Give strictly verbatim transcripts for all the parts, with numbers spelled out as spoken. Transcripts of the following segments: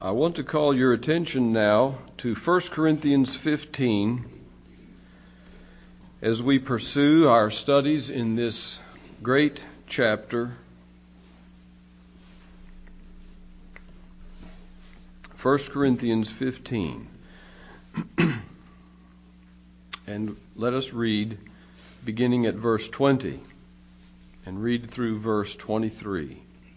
I want to call your attention now to First Corinthians fifteen as we pursue our studies in this great chapter. First Corinthians fifteen. And let us read beginning at verse twenty and read through verse twenty-three.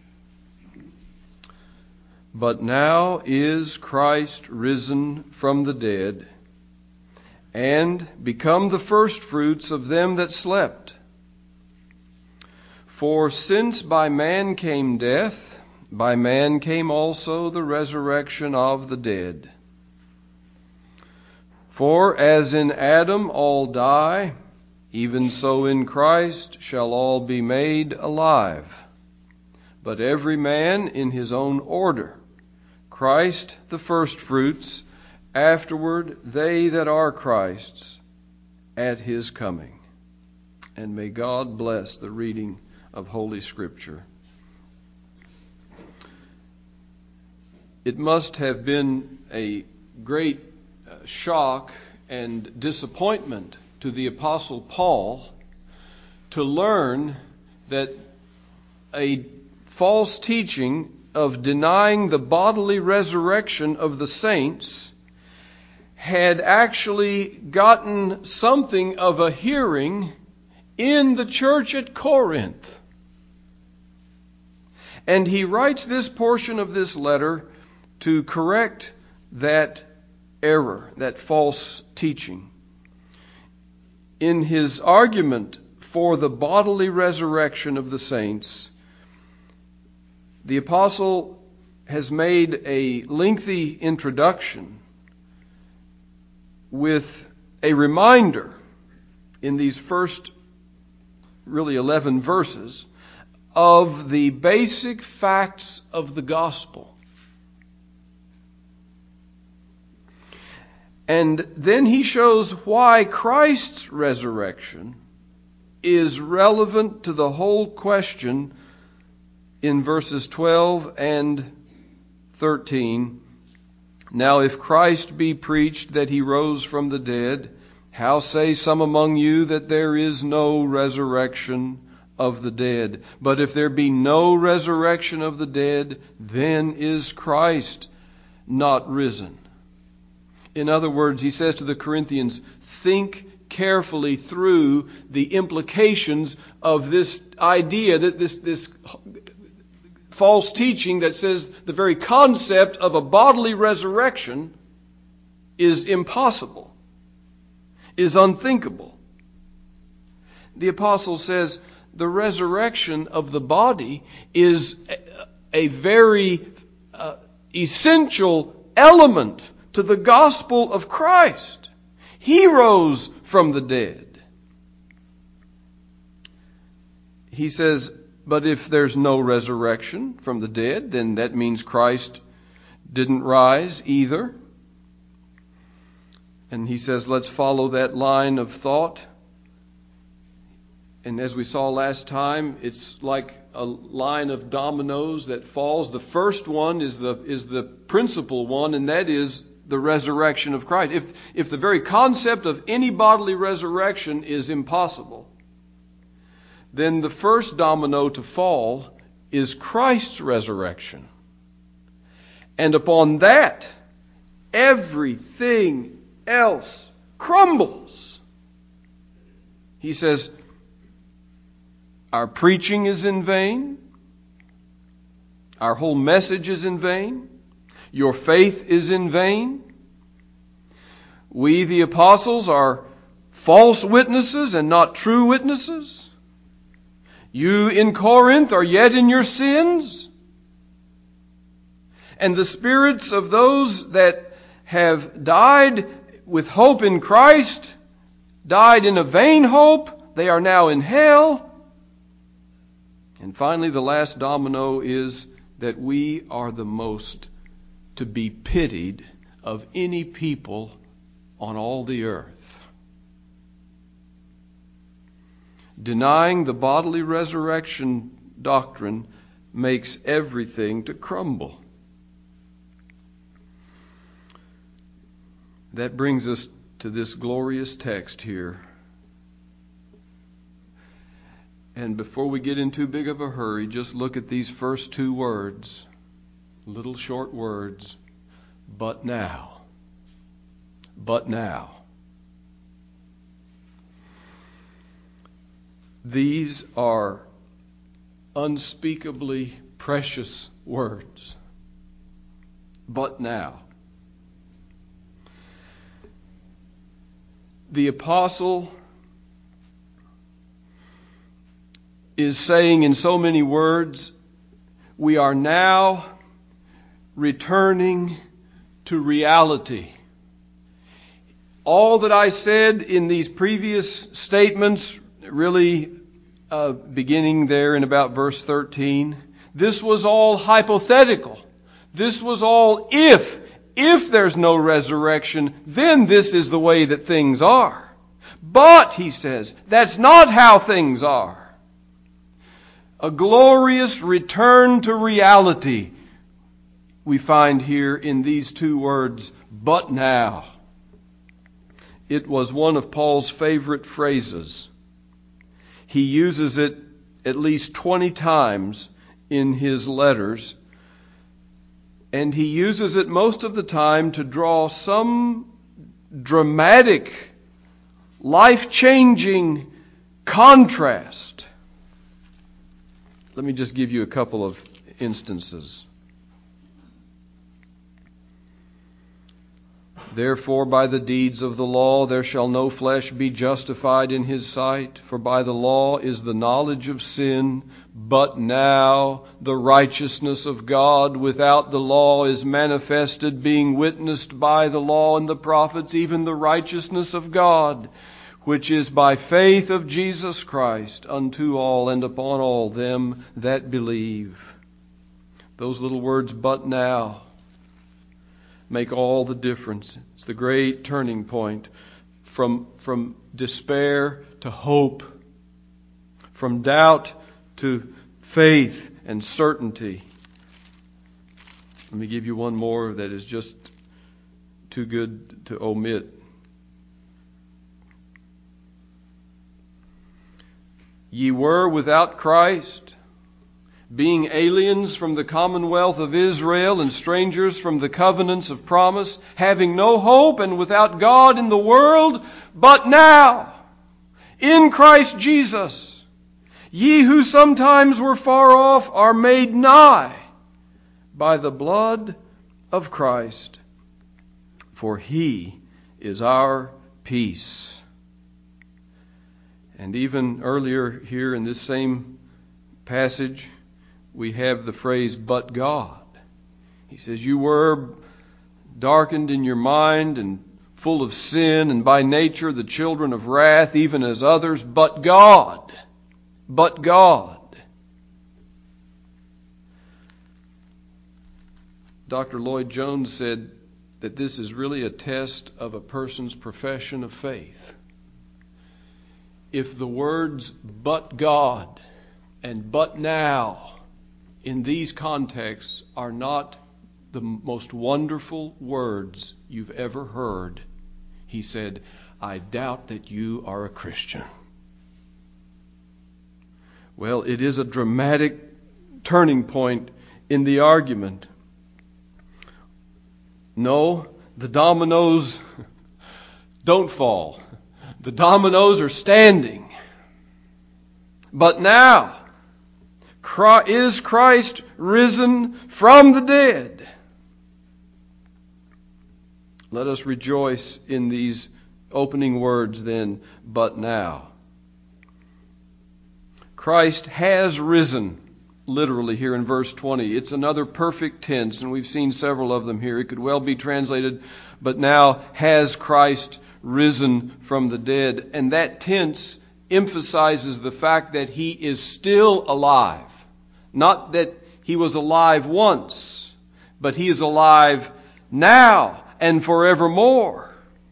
But now is Christ risen from the dead, and become the firstfruits of them that slept. For since by man came death, by man came also the resurrection of the dead. For as in Adam all die, even so in Christ shall all be made alive, but every man in his own order. Christ the firstfruits, afterward they that are Christ's at his coming. And may God bless the reading of Holy Scripture. It must have been a great shock and disappointment to the Apostle Paul to learn that a false teaching of denying the bodily resurrection of the saints had actually gotten something of a hearing in the church at Corinth. And he writes this portion of this letter to correct that error, that false teaching. In his argument for the bodily resurrection of the saints, the apostle has made a lengthy introduction with a reminder in these first really eleven verses of the basic facts of the gospel. And then he shows why Christ's resurrection is relevant to the whole question in verses twelve and thirteen. Now if Christ be preached that he rose from the dead, how say some among you that there is no resurrection of the dead? But if there be no resurrection of the dead, then is Christ not risen. In other words, he says to the Corinthians, think carefully through the implications of this idea that this, this false teaching that says the very concept of a bodily resurrection is impossible, is unthinkable. The apostle says the resurrection of the body is a, a very uh, essential element to the gospel of Christ. He rose from the dead. He says, but if there's no resurrection from the dead, then that means Christ didn't rise either. And he says, let's follow that line of thought. And as we saw last time, it's like a line of dominoes that falls. The first one is the is the principal one, and that is the resurrection of Christ. If if the very concept of any bodily resurrection is impossible, then the first domino to fall is Christ's resurrection. And upon that, everything else crumbles. He says, our preaching is in vain. Our whole message is in vain. Your faith is in vain. We, the apostles, are false witnesses and not true witnesses. You in Corinth are yet in your sins. And the spirits of those that have died with hope in Christ, died in a vain hope, they are now in hell. And finally, the last domino is that we are the most to be pitied of any people on all the earth. Denying the bodily resurrection doctrine makes everything to crumble. That brings us to this glorious text here. And before we get in too big of a hurry, just look at these first two words, little short words, but now. But now. These are unspeakably precious words. But now. The apostle is saying in so many words, we are now returning to reality. All that I said in these previous statements, really uh, beginning there in about verse thirteen, this was all hypothetical. This was all if. If there's no resurrection, then this is the way that things are. But, he says, that's not how things are. A glorious return to reality we find here in these two words, but now. It was one of Paul's favorite phrases. He uses it at least twenty times in his letters, and he uses it most of the time to draw some dramatic, life-changing contrast. Let me just give you a couple of instances. Therefore, by the deeds of the law, there shall no flesh be justified in his sight. For by the law is the knowledge of sin. But now the righteousness of God without the law is manifested, being witnessed by the law and the prophets, even the righteousness of God, which is by faith of Jesus Christ unto all and upon all them that believe. Those little words, but now, make all the difference. It's the great turning point from, from despair to hope, from doubt to faith and certainty. Let me give you one more that is just too good to omit. Ye were without Christ, being aliens from the commonwealth of Israel and strangers from the covenants of promise, having no hope and without God in the world. But now, in Christ Jesus, ye who sometimes were far off are made nigh by the blood of Christ. For he is our peace. And even earlier here in this same passage, we have the phrase, but God. He says, you were darkened in your mind and full of sin, and by nature the children of wrath, even as others, but God. But God. Doctor Lloyd Jones said that this is really a test of a person's profession of faith. If the words, but God, and but now, in these contexts are not the most wonderful words you've ever heard, he said, I doubt that you are a Christian. Well, it is a dramatic turning point in the argument. No, the dominoes don't fall. The dominoes are standing. But now, is Christ risen from the dead? Let us rejoice in these opening words then, but now. Christ has risen, literally here in verse twenty. It's another perfect tense, and we've seen several of them here. It could well be translated, but now has Christ risen from the dead. And that tense emphasizes the fact that he is still alive. Not that he was alive once, but he is alive now and forevermore.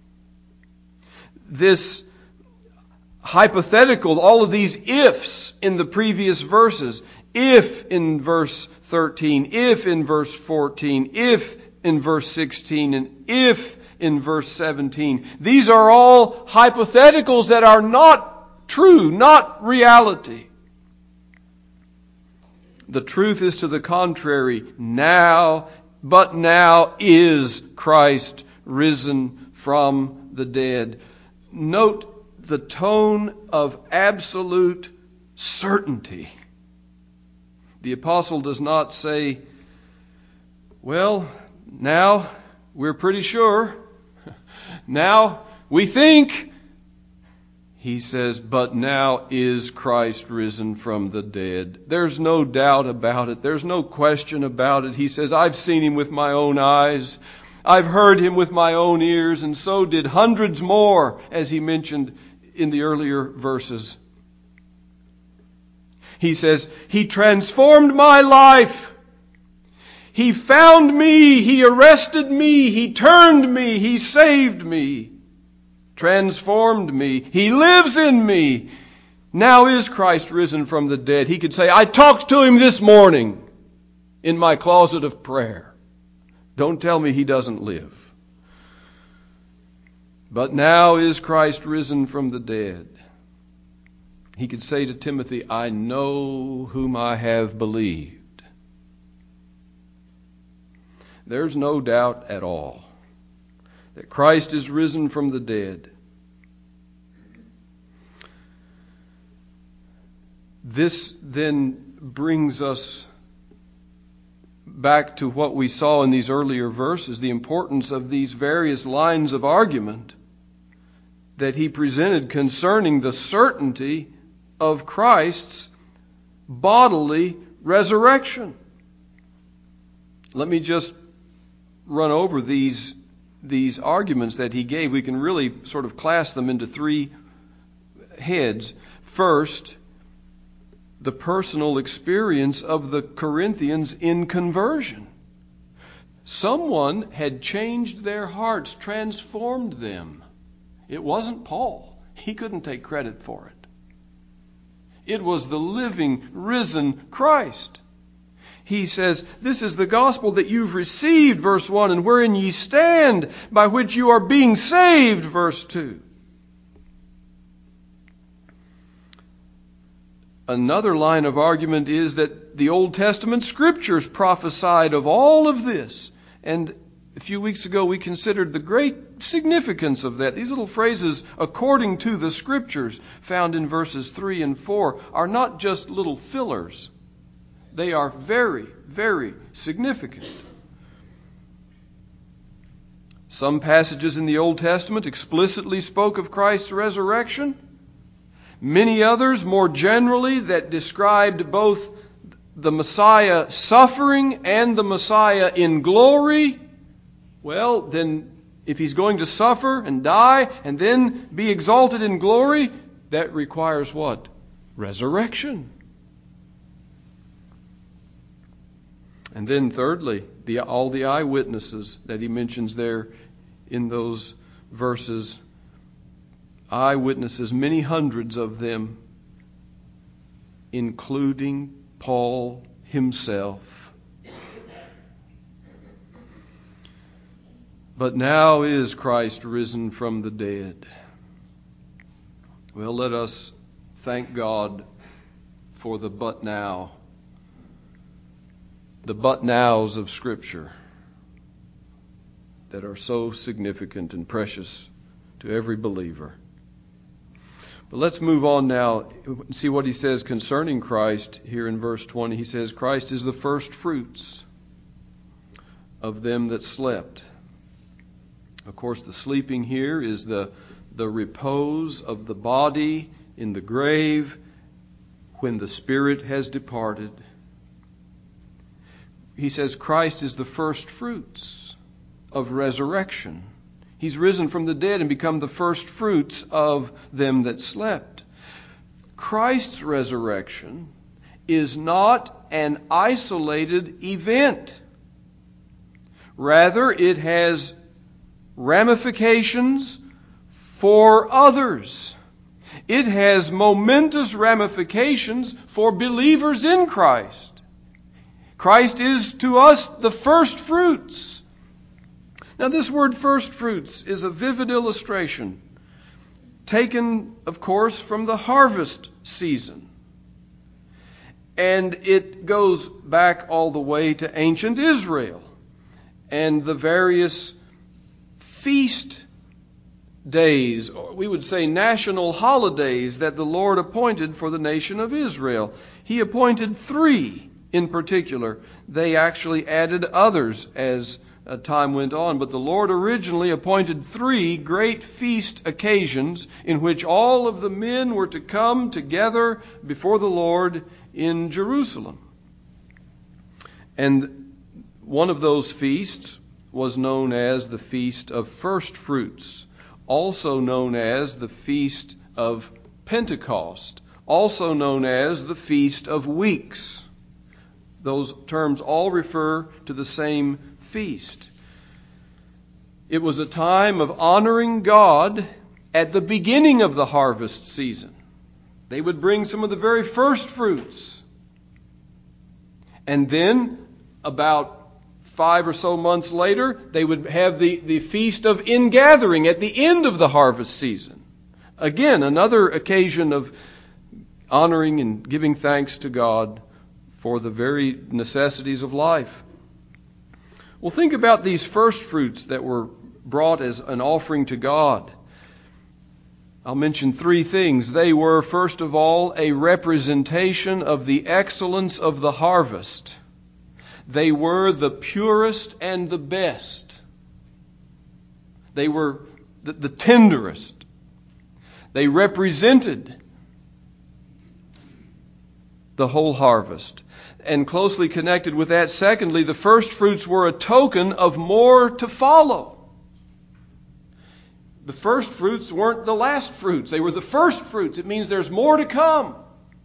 This hypothetical, all of these ifs in the previous verses, if in verse thirteen, if in verse fourteen, if in verse sixteen and if in verse seventeen. These are all hypotheticals that are not true, not reality. The truth is to the contrary. Now, but now is Christ risen from the dead. Note the tone of absolute certainty. The apostle does not say, well, now we're pretty sure. Now we think. He says, but now is Christ risen from the dead. There's no doubt about it. There's no question about it. He says, I've seen him with my own eyes. I've heard him with my own ears, and so did hundreds more, as he mentioned in the earlier verses. He says, he transformed my life. He found me. He arrested me. He turned me. He saved me. Transformed me. He lives in me. Now is Christ risen from the dead. He could say, I talked to him this morning in my closet of prayer. Don't tell me he doesn't live. But now is Christ risen from the dead. He could say to Timothy, I know whom I have believed. There's no doubt at all that Christ is risen from the dead. This then brings us back to what we saw in these earlier verses, the importance of these various lines of argument that he presented concerning the certainty of Christ's bodily resurrection. Let me just run over these these arguments that he gave. We can really sort of class them into three heads. First, the personal experience of the Corinthians in conversion. Someone had changed their hearts, transformed them. It wasn't Paul. He couldn't take credit for it. It was the living, risen Christ. He says, this is the gospel that you've received, verse one, and wherein ye stand, by which you are being saved, verse two. Another line of argument is that the Old Testament scriptures prophesied of all of this. And a few weeks ago we considered the great significance of that. These little phrases, according to the scriptures, found in verses three and four, are not just little fillers. They are very, very significant. Some passages in the Old Testament explicitly spoke of Christ's resurrection. Many others, more generally, that described both the Messiah suffering and the Messiah in glory. Well, then, if he's going to suffer and die and then be exalted in glory, that requires what? Resurrection. And then thirdly, the, all the eyewitnesses that he mentions there in those verses. Eyewitnesses, many hundreds of them, including Paul himself. But now is Christ risen from the dead. Well, let us thank God for the but now. The but nows of Scripture that are so significant and precious to every believer. But let's move on now and see what he says concerning Christ here in verse twenty. He says, Christ is the first fruits of them that slept. Of course, the sleeping here is the, the repose of the body in the grave when the spirit has departed. He says Christ is the first fruits of resurrection. He's risen from the dead and become the first fruits of them that slept. Christ's resurrection is not an isolated event. Rather, it has ramifications for others. It has momentous ramifications for believers in Christ. Christ is to us the first fruits Now, this word first fruits is a vivid illustration, taken, of course, from the harvest season. And it goes back all the way to ancient Israel and the various feast days, or we would say national holidays, that the Lord appointed for the nation of Israel. He appointed three in particular. They actually added others as uh, time went on, but the Lord originally appointed three great feast occasions in which all of the men were to come together before the Lord in Jerusalem. And one of those feasts was known as the Feast of First Fruits, also known as the Feast of Pentecost, also known as the Feast of Weeks. Those terms all refer to the same feast. It was a time of honoring God at the beginning of the harvest season. They would bring some of the very first fruits. And then, about five or so months later, they would have the, the Feast of Ingathering at the end of the harvest season. Again, another occasion of honoring and giving thanks to God for the very necessities of life. Well, think about these first fruits that were brought as an offering to God. I'll mention three things. They were, first of all, a representation of the excellence of the harvest. They were the purest and the best. They were the, the tenderest. They represented the whole harvest. And closely connected with that, secondly, the first fruits were a token of more to follow. The first fruits weren't the last fruits. They were the first fruits. It means there's more to come.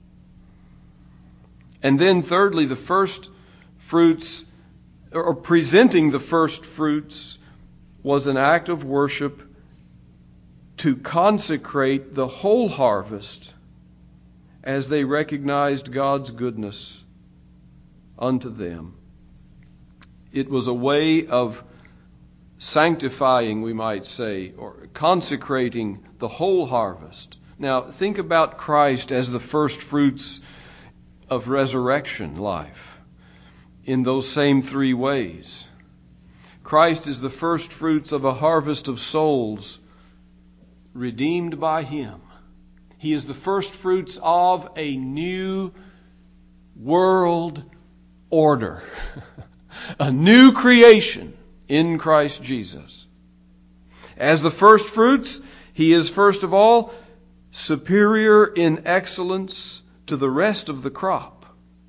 And then thirdly, the first fruits, or presenting the first fruits, was an act of worship to consecrate the whole harvest as they recognized God's goodness unto them. It was a way of sanctifying, we might say, or consecrating the whole harvest. Now, think about Christ as the first fruits of resurrection life in those same three ways. Christ is the first fruits of a harvest of souls redeemed by Him. He is the first fruits of a new world order, a new creation in Christ Jesus. As the first fruits, He is first of all superior in excellence to the rest of the crop.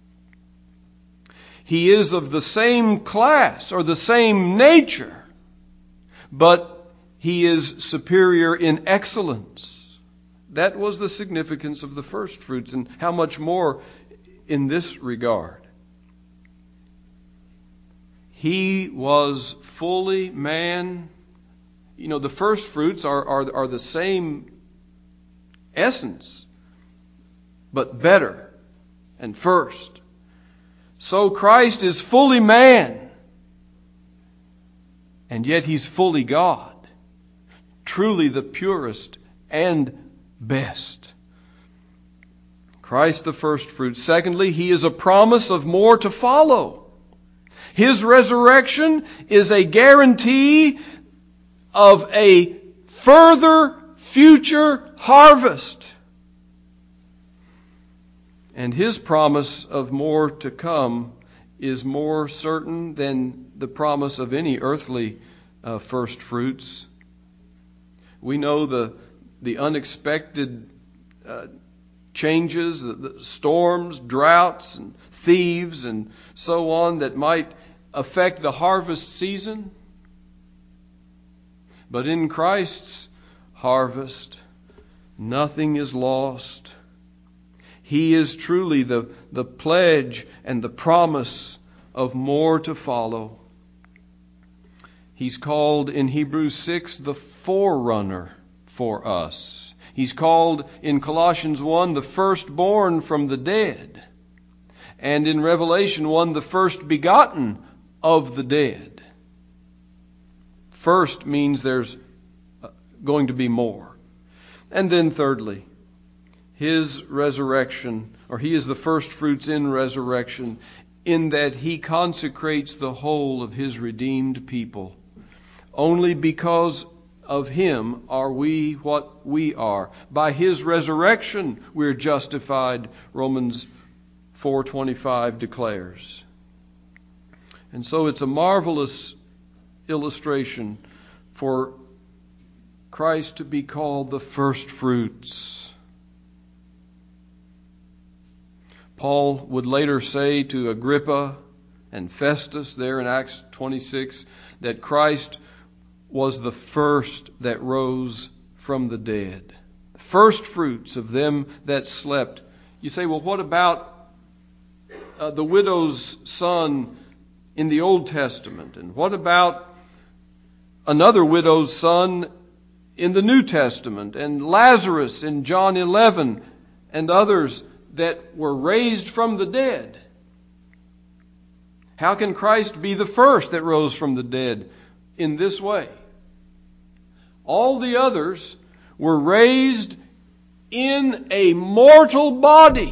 He is of the same class or the same nature, but He is superior in excellence. That was the significance of the first fruits, and how much more in this regard. He was fully man. You know, the first fruits are, are, are the same essence, but better and first. So Christ is fully man, and yet He's fully God. Truly the purest and best. Christ the first fruits. Secondly, He is a promise of more to follow. His resurrection is a guarantee of a further future harvest. And His promise of more to come is more certain than the promise of any earthly uh, first fruits. We know the, the unexpected uh, changes, the, the storms, droughts, and thieves, and so on that might affect the harvest season. But in Christ's harvest, nothing is lost. He is truly the, the pledge and the promise of more to follow. He's called in Hebrews six the forerunner for us. He's called in Colossians one the firstborn from the dead. And in Revelation one the first begotten of the dead. first means there's going to be more. And then thirdly, His resurrection, or He is the first fruits in resurrection, in that He consecrates the whole of His redeemed people. Only because of Him are we what we are. By His resurrection we're justified, Romans four twenty-five declares. And so it's a marvelous illustration for Christ to be called the first fruits. Paul would later say to Agrippa and Festus there in Acts twenty-six that Christ was the first that rose from the dead. The first fruits of them that slept. You say, well, what about uh, the widow's son in the Old Testament? And what about another widow's son in the New Testament? And Lazarus in John eleven and others that were raised from the dead? How can Christ be the first that rose from the dead in this way? All the others were raised in a mortal body.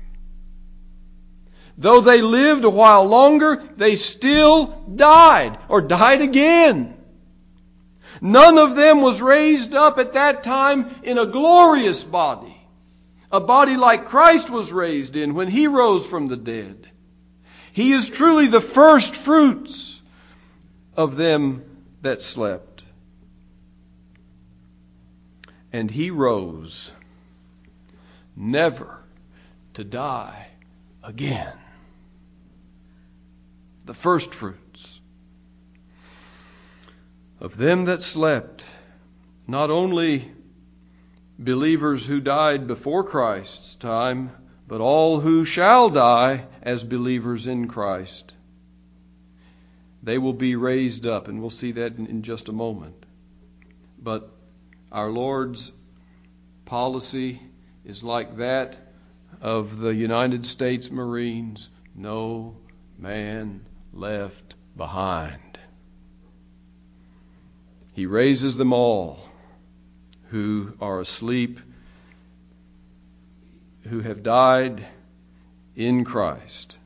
Though they lived a while longer, they still died or died again. None of them was raised up at that time in a glorious body. A body like Christ was raised in when He rose from the dead. He is truly the first fruits of them that slept. And He rose never to die again. The first fruits of them that slept, not only believers who died before Christ's time, but all who shall die as believers in Christ. They will be raised up, and we'll see that in, in just a moment. But our Lord's policy is like that of the United States Marines. No man left behind. He raises them all who are asleep, who have died in Christ.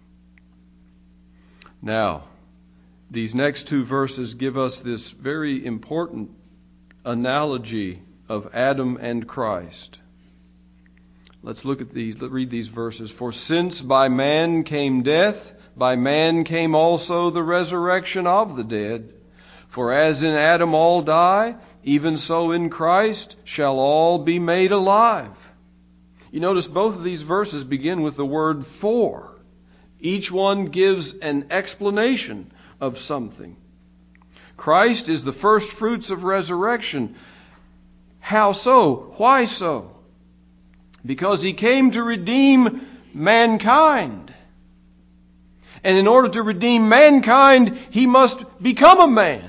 Now, these next two verses give us this very important analogy of Adam and Christ. Let's look at these, let's read these verses. For since by man came death, by man came also the resurrection of the dead. For as in Adam all die, even so in Christ shall all be made alive. You notice both of these verses begin with the word for. Each one gives an explanation of something. Christ is the first fruits of resurrection. How so? Why so? Because He came to redeem mankind. And in order to redeem mankind, He must become a man.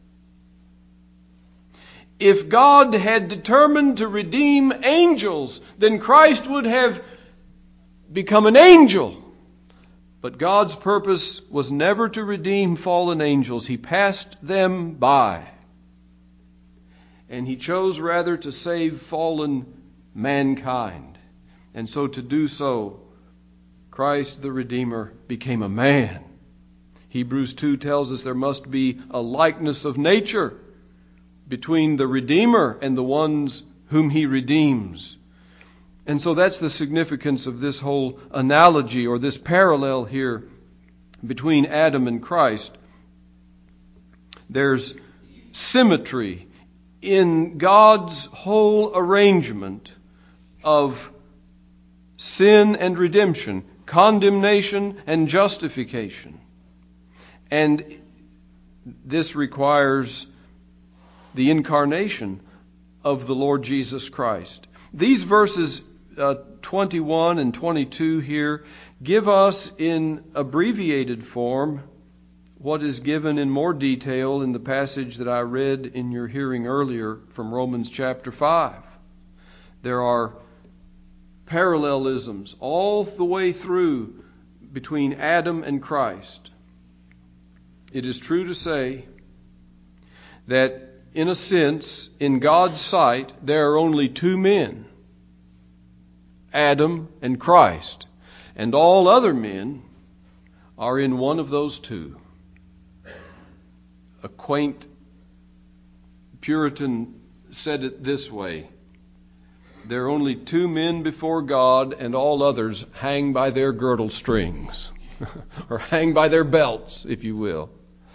If God had determined to redeem angels, then Christ would have become an angel. But God's purpose was never to redeem fallen angels. He passed them by. And He chose rather to save fallen mankind. And so to do so, Christ the Redeemer became a man. Hebrews two tells us there must be a likeness of nature between the Redeemer and the ones whom He redeems. And so that's the significance of this whole analogy or this parallel here between Adam and Christ. There's symmetry in God's whole arrangement of sin and redemption, condemnation and justification. And this requires the incarnation of the Lord Jesus Christ. These verses uh, twenty-one and twenty-two here give us in abbreviated form what is given in more detail in the passage that I read in your hearing earlier from Romans chapter five. There are parallelisms all the way through between Adam and Christ. It is true to say that in a sense, in God's sight, there are only two men, Adam and Christ, and all other men are in one of those two. A quaint Puritan said it this way: there are only two men before God, and all others hang by their girdle strings, or hang by their belts, if you will.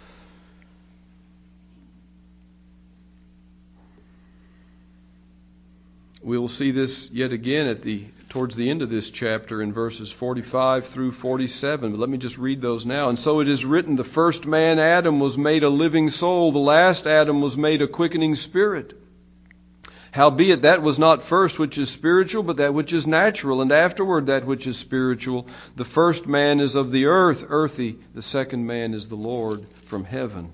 We will see this yet again at the towards the end of this chapter in verses forty-five through forty-seven. But let me just read those now. And so it is written, the first man, Adam, was made a living soul. The last Adam was made a quickening spirit. Howbeit that was not first which is spiritual, but that which is natural, and afterward that which is spiritual. The first man is of the earth, earthy. The second man is the Lord from heaven.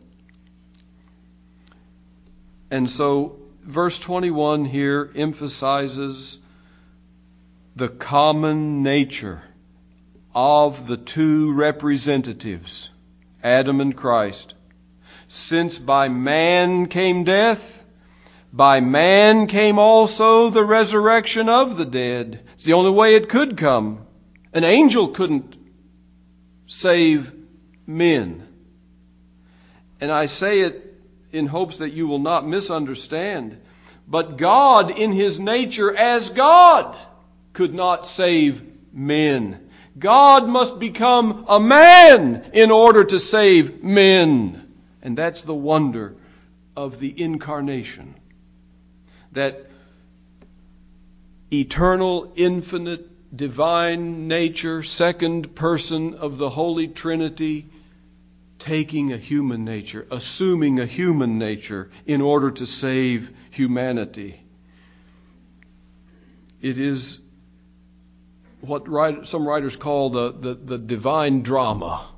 And so verse twenty-one here emphasizes the common nature of the two representatives, Adam and Christ. Since by man came death, by man came also the resurrection of the dead. It's the only way it could come. An angel couldn't save men. And I say it in hopes that you will not misunderstand. But God, in His nature as God, could not save men. God must become a man in order to save men. And that's the wonder of the incarnation. That eternal, infinite, divine nature, second person of the Holy Trinity, taking a human nature, assuming a human nature in order to save humanity. It is what write, some writers call the, the, the divine drama.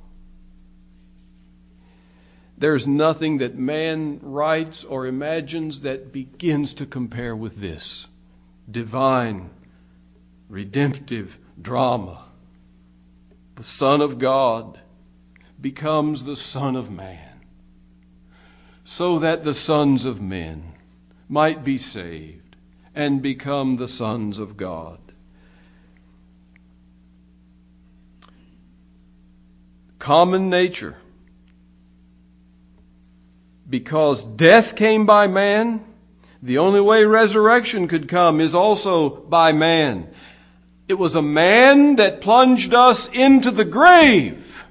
There's nothing that man writes or imagines that begins to compare with this divine, redemptive drama. The Son of God becomes the Son of Man, so that the sons of men might be saved and become the sons of God. Common nature. Because death came by man, the only way resurrection could come is also by man. It was a man that plunged us into the grave,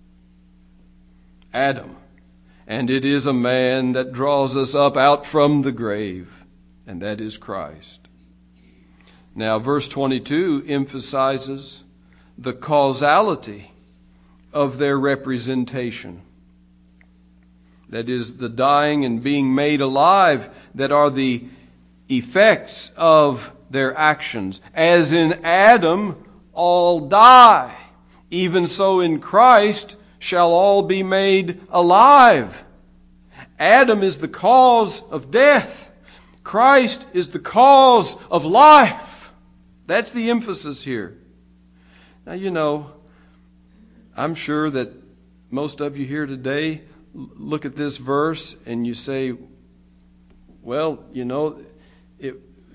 Adam. And it is a man that draws us up out from the grave, and that is Christ. Now, verse twenty-two emphasizes the causality of their representation. That is, the dying and being made alive that are the effects of their actions. As in Adam, all die. Even so in Christ shall all be made alive. Adam is the cause of death. Christ is the cause of life. That's the emphasis here. Now, you know, I'm sure that most of you here today look at this verse and you say, well, you know, it,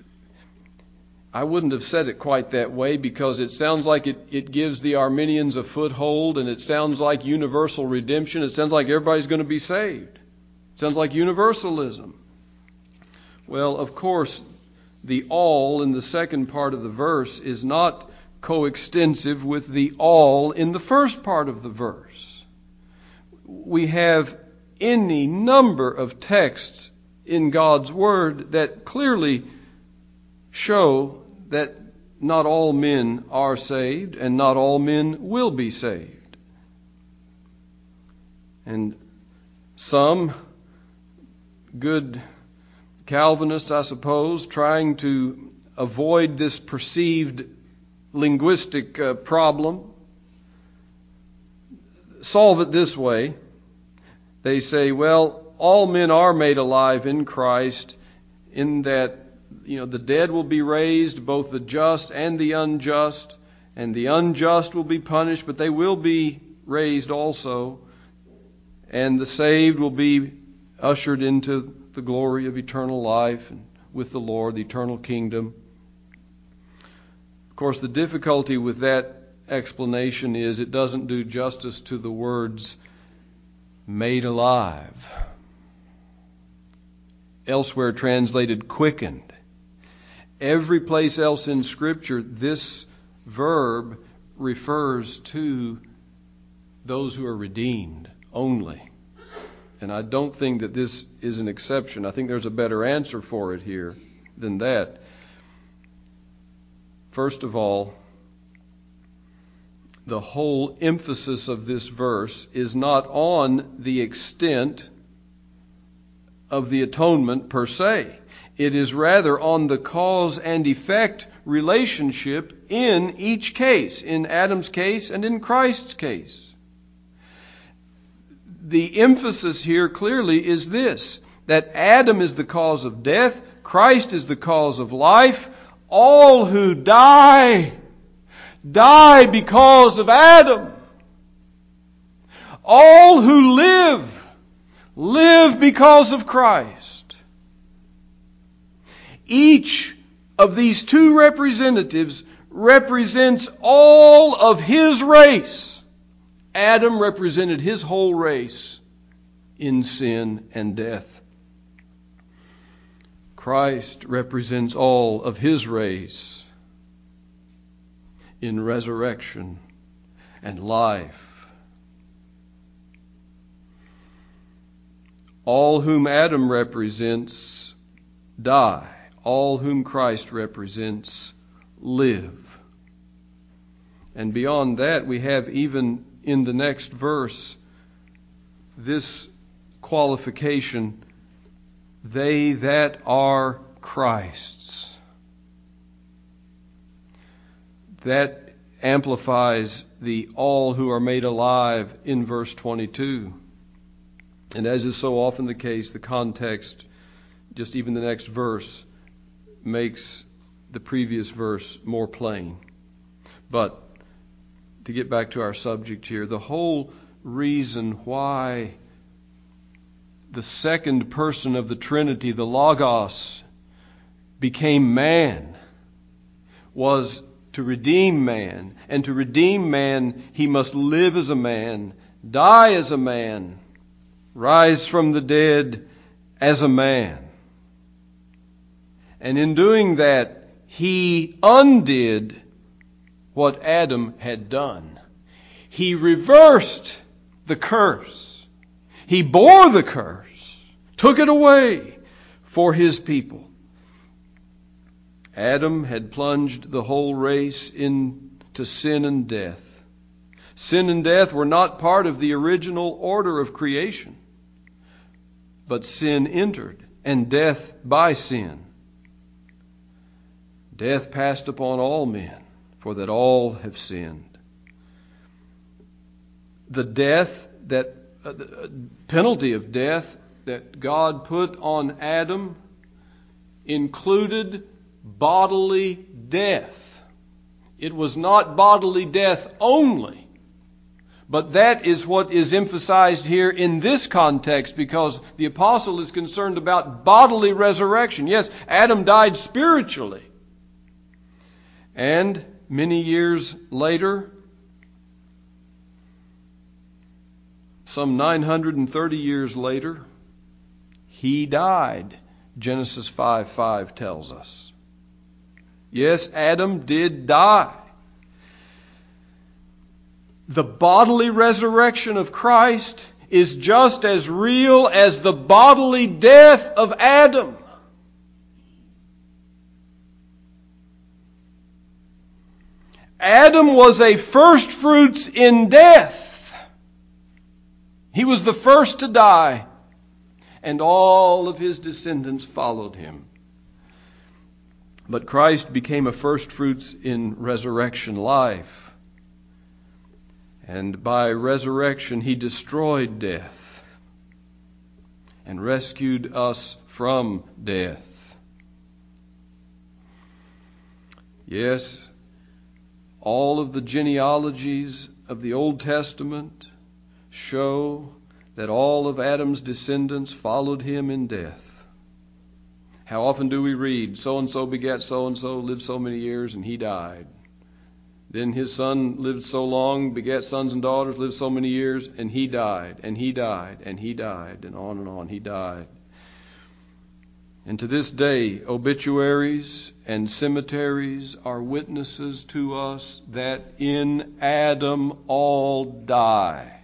I wouldn't have said it quite that way because it sounds like it, it gives the Arminians a foothold, and it sounds like universal redemption. It sounds like everybody's going to be saved. It sounds like universalism. Well, of course, the all in the second part of the verse is not coextensive with the all in the first part of the verse. We have any number of texts in God's Word that clearly show that not all men are saved and not all men will be saved. And some good Calvinists, I suppose, trying to avoid this perceived linguistic uh, problem, solve it this way. They say, well, all men are made alive in Christ, in that, you know, the dead will be raised, both the just and the unjust, and the unjust will be punished, but they will be raised also, and the saved will be ushered into the glory of eternal life and with the Lord, the eternal kingdom. Of course, the difficulty with that explanation is it doesn't do justice to the words made alive. Elsewhere translated quickened. Every place else in Scripture, this verb refers to those who are redeemed only. And I don't think that this is an exception. I think there's a better answer for it here than that. First of all, the whole emphasis of this verse is not on the extent of the atonement per se. It is rather on the cause and effect relationship in each case, in Adam's case and in Christ's case. The emphasis here clearly is this, that Adam is the cause of death, Christ is the cause of life. All who die, die because of Adam. All who live, live because of Christ. Each of these two representatives represents all of his race. Adam represented his whole race in sin and death. Christ represents all of his race in resurrection and life. All whom Adam represents die. All whom Christ represents live. And beyond that, we have even in the next verse this qualification, they that are Christ's. That amplifies the all who are made alive in verse twenty-two. And as is so often the case, the context, just even the next verse, makes the previous verse more plain. But to get back to our subject here, the whole reason why the second person of the Trinity, the Logos, became man was to redeem man. And to redeem man, he must live as a man, die as a man, rise from the dead as a man. And in doing that, he undid what Adam had done. He reversed the curse. He bore the curse, took it away for his people. Adam had plunged the whole race into sin and death. Sin and death were not part of the original order of creation, but sin entered, and death by sin. Death passed upon all men, for that all have sinned. The death, that uh, the penalty of death that God put on Adam included bodily death. It was not bodily death only, but that is what is emphasized here in this context, because the apostle is concerned about bodily resurrection. Yes, Adam died spiritually. And many years later, some nine hundred thirty years later, he died. Genesis five five tells us. Yes, Adam did die. The bodily resurrection of Christ is just as real as the bodily death of Adam. Adam was a first fruits in death. He was the first to die, and all of his descendants followed him. But Christ became a first fruits in resurrection life. And by resurrection, he destroyed death and rescued us from death. Yes, all of the genealogies of the Old Testament show that all of Adam's descendants followed him in death. How often do we read, so-and-so begat so-and-so, lived so many years, and he died. Then his son lived so long, begat sons and daughters, lived so many years, and he died, and he died, and he died, and on and on, he died. And to this day, obituaries and cemeteries are witnesses to us that in Adam all die.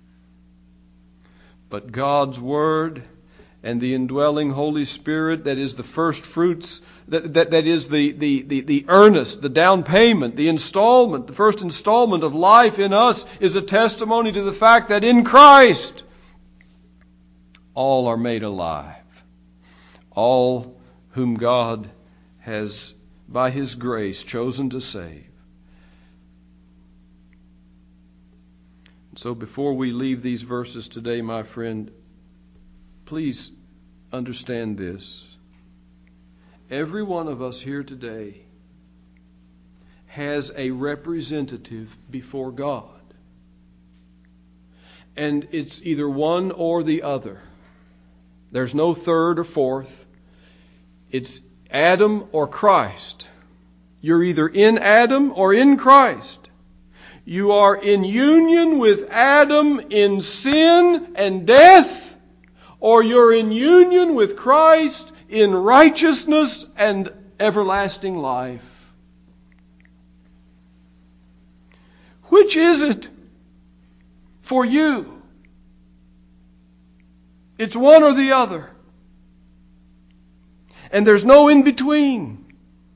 But God's Word and the indwelling Holy Spirit, that is the first fruits, that, that, that is the, the, the, the earnest, the down payment, the installment, the first installment of life in us, is a testimony to the fact that in Christ all are made alive. All whom God has, by His grace, chosen to save. So before we leave these verses today, my friend, please understand this. Every one of us here today has a representative before God. And it's either one or the other. There's no third or fourth. It's Adam or Christ. You're either in Adam or in Christ. You are in union with Adam in sin and death, or you're in union with Christ in righteousness and everlasting life. Which is it for you? It's one or the other. And there's no in between.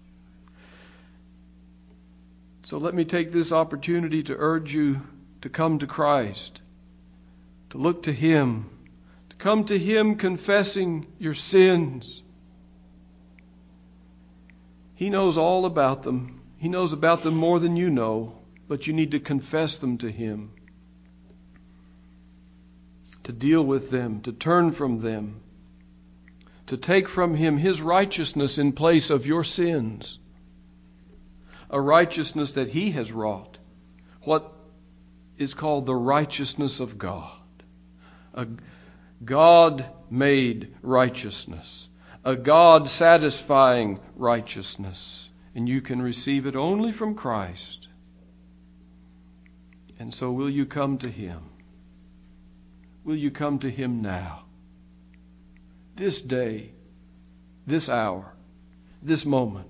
So let me take this opportunity to urge you to come to Christ, to look to Him, to come to Him confessing your sins. He knows all about them. He knows about them more than you know, but you need to confess them to Him, to deal with them, to turn from them, to take from Him His righteousness in place of your sins. A righteousness that He has wrought. What is called the righteousness of God. A God-made righteousness. A God-satisfying righteousness. And you can receive it only from Christ. And so will you come to Him? Will you come to Him now? This day, this hour, this moment.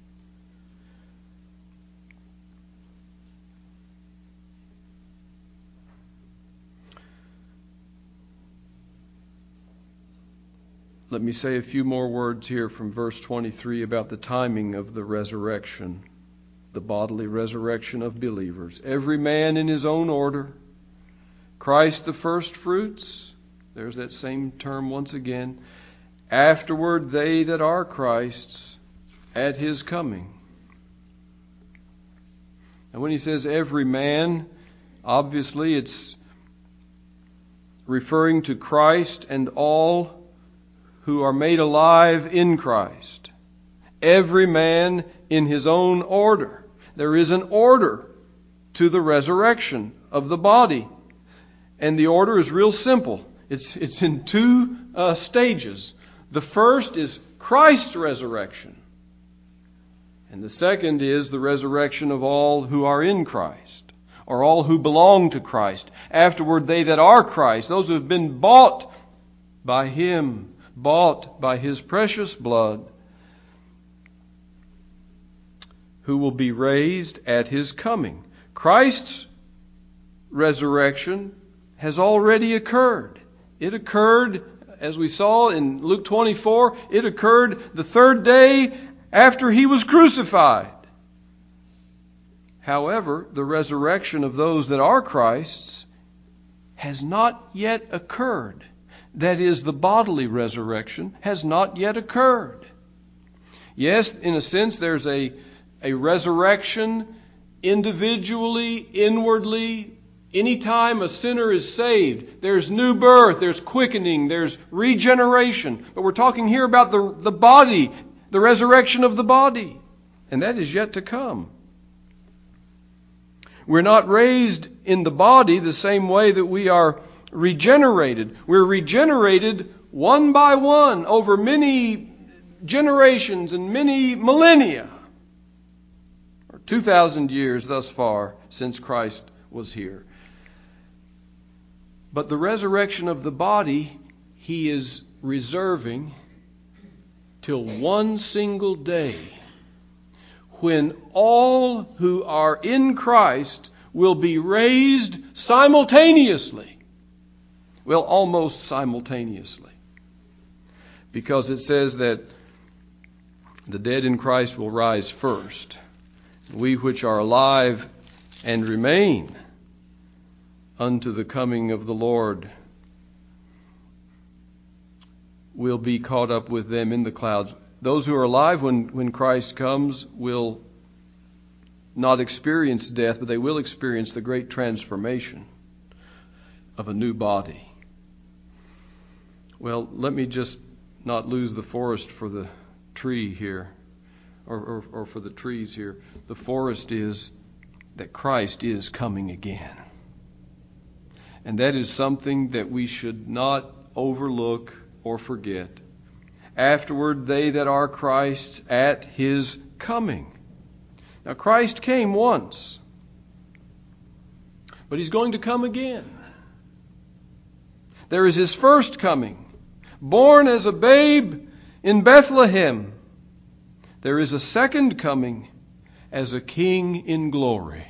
Let me say a few more words here from verse twenty-three about the timing of the resurrection, the bodily resurrection of believers. Every man in his own order. Christ the first fruits. There's that same term once again. Afterward, they that are Christ's at His coming. And when he says every man, obviously it's referring to Christ and all who are made alive in Christ. Every man in his own order. There is an order to the resurrection of the body. And the order is real simple. It's, it's in two uh, stages. The first is Christ's resurrection. And the second is the resurrection of all who are in Christ, or all who belong to Christ. Afterward, they that are Christ, those who have been bought by Him, bought by His precious blood, who will be raised at His coming. Christ's resurrection has already occurred. It occurred, as we saw in Luke twenty-four, it occurred the third day after He was crucified. However, the resurrection of those that are Christ's has not yet occurred. That is, the bodily resurrection has not yet occurred. Yes, in a sense, there's a, a resurrection individually, inwardly. Anytime a sinner is saved, there's new birth, there's quickening, there's regeneration. But we're talking here about the, the body, the resurrection of the body. And that is yet to come. We're not raised in the body the same way that we are regenerated. We're regenerated one by one over many generations and many millennia. Or two thousand years thus far since Christ was here. But the resurrection of the body, He is reserving till one single day when all who are in Christ will be raised simultaneously. Well, almost simultaneously. Because it says that the dead in Christ will rise first. We which are alive and remain unto the coming of the Lord will be caught up with them in the clouds. Those who are alive when, when Christ comes will not experience death, but they will experience the great transformation of a new body. Well, let me just not lose the forest for the tree here, or, or, or for the trees here. The forest is that Christ is coming again. And that is something that we should not overlook or forget. Afterward, they that are Christ's at His coming. Now, Christ came once, but He's going to come again. There is His first coming, born as a babe in Bethlehem. There is a second coming as a King in glory.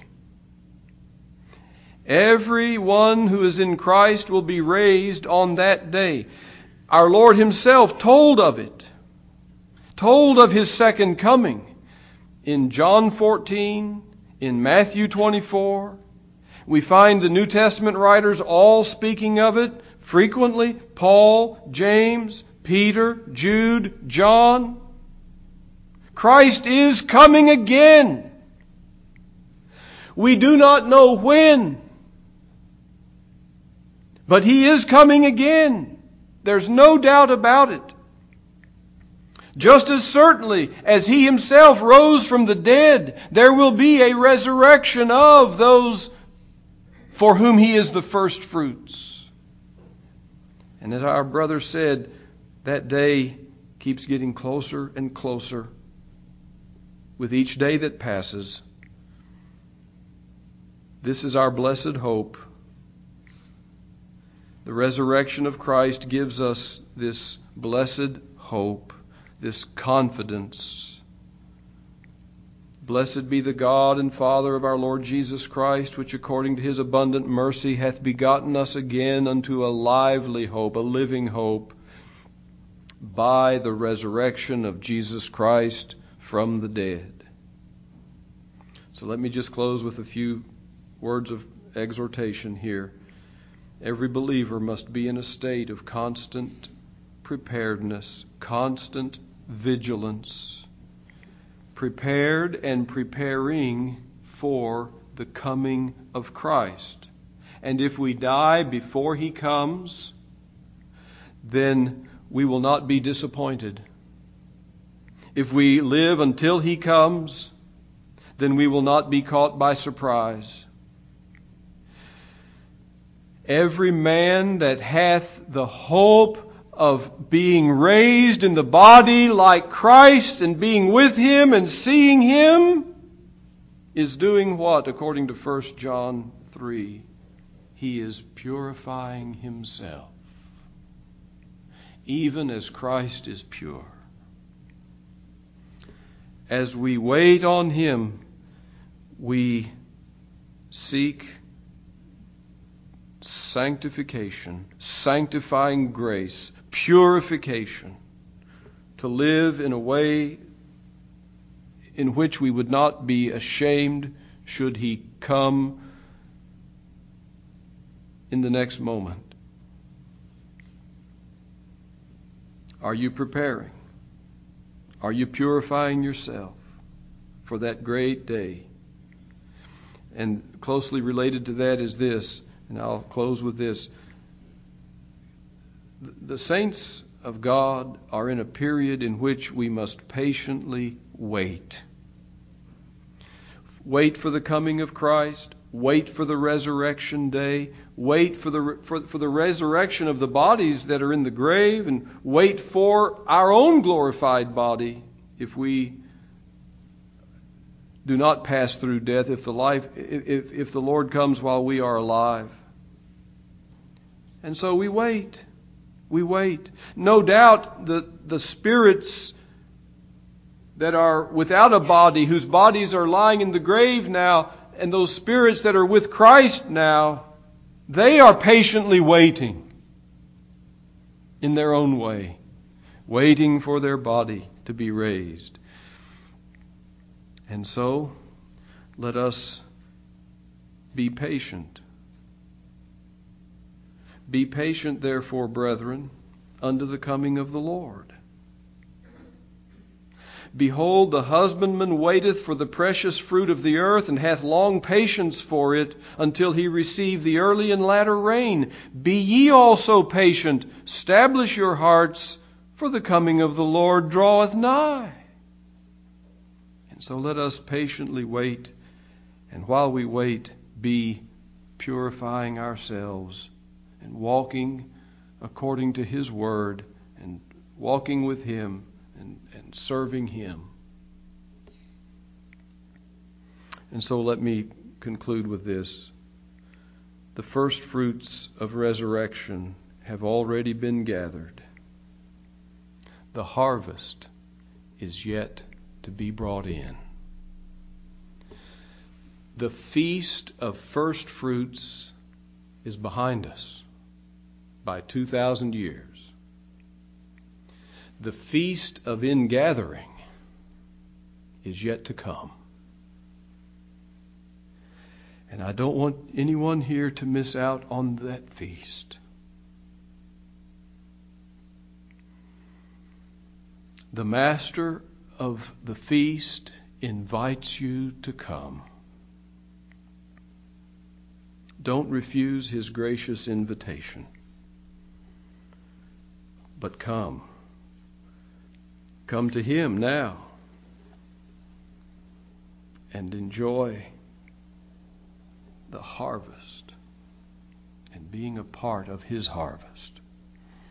Everyone who is in Christ will be raised on that day. Our Lord Himself told of it, told of His second coming in John fourteen, in Matthew twenty-four. We find the New Testament writers all speaking of it frequently. Paul, James, Peter, Jude, John. Christ is coming again. We do not know when, but He is coming again. There's no doubt about it. Just as certainly as He Himself rose from the dead, there will be a resurrection of those for whom He is the first fruits. And as our brother said, that day keeps getting closer and closer with each day that passes. This is our blessed hope. The resurrection of Christ gives us this blessed hope, this confidence. Blessed be the God and Father of our Lord Jesus Christ, which according to His abundant mercy hath begotten us again unto a lively hope, a living hope, by the resurrection of Jesus Christ from the dead. So let me just close with a few words of exhortation here. Every believer must be in a state of constant preparedness, constant vigilance, prepared and preparing for the coming of Christ. And if we die before He comes, then we will not be disappointed. If we live until He comes, then we will not be caught by surprise. Every man that hath the hope of being raised in the body like Christ and being with Him and seeing Him is doing what? According to First John three, he is purifying himself, even as Christ is pure. As we wait on Him, we seek sanctification, sanctifying grace, purification, to live in a way in which we would not be ashamed should He come in the next moment. Are you preparing? Are you purifying yourself for that great day? And closely related to that is this, and I'll close with this. The saints of God are in a period in which we must patiently wait. Wait for the coming of Christ. wait for the resurrection day, wait for the for, for the resurrection of the bodies that are in the grave, and wait for our own glorified body if we do not pass through death, if the life if if the Lord comes while we are alive. And so we wait. We wait. No doubt the, the spirits that are without a body, whose bodies are lying in the grave now, and those spirits that are with Christ now, they are patiently waiting in their own way, waiting for their body to be raised. And so, let us be patient. Be patient, therefore, brethren, unto the coming of the Lord. Behold, the husbandman waiteth for the precious fruit of the earth, and hath long patience for it, until he receive the early and latter rain. Be ye also patient, establish your hearts, for the coming of the Lord draweth nigh. And so let us patiently wait, and while we wait, be purifying ourselves and walking according to His word, and walking with Him and, and serving Him. And so let me conclude with this. The first fruits of resurrection have already been gathered. The harvest is yet to be brought in. The feast of first fruits is behind us by two thousand years. The feast of ingathering is yet to come. And I don't want anyone here to miss out on that feast. The master of the feast invites you to come. Don't refuse his gracious invitation, but come. Come to him now and enjoy the harvest and being a part of his harvest.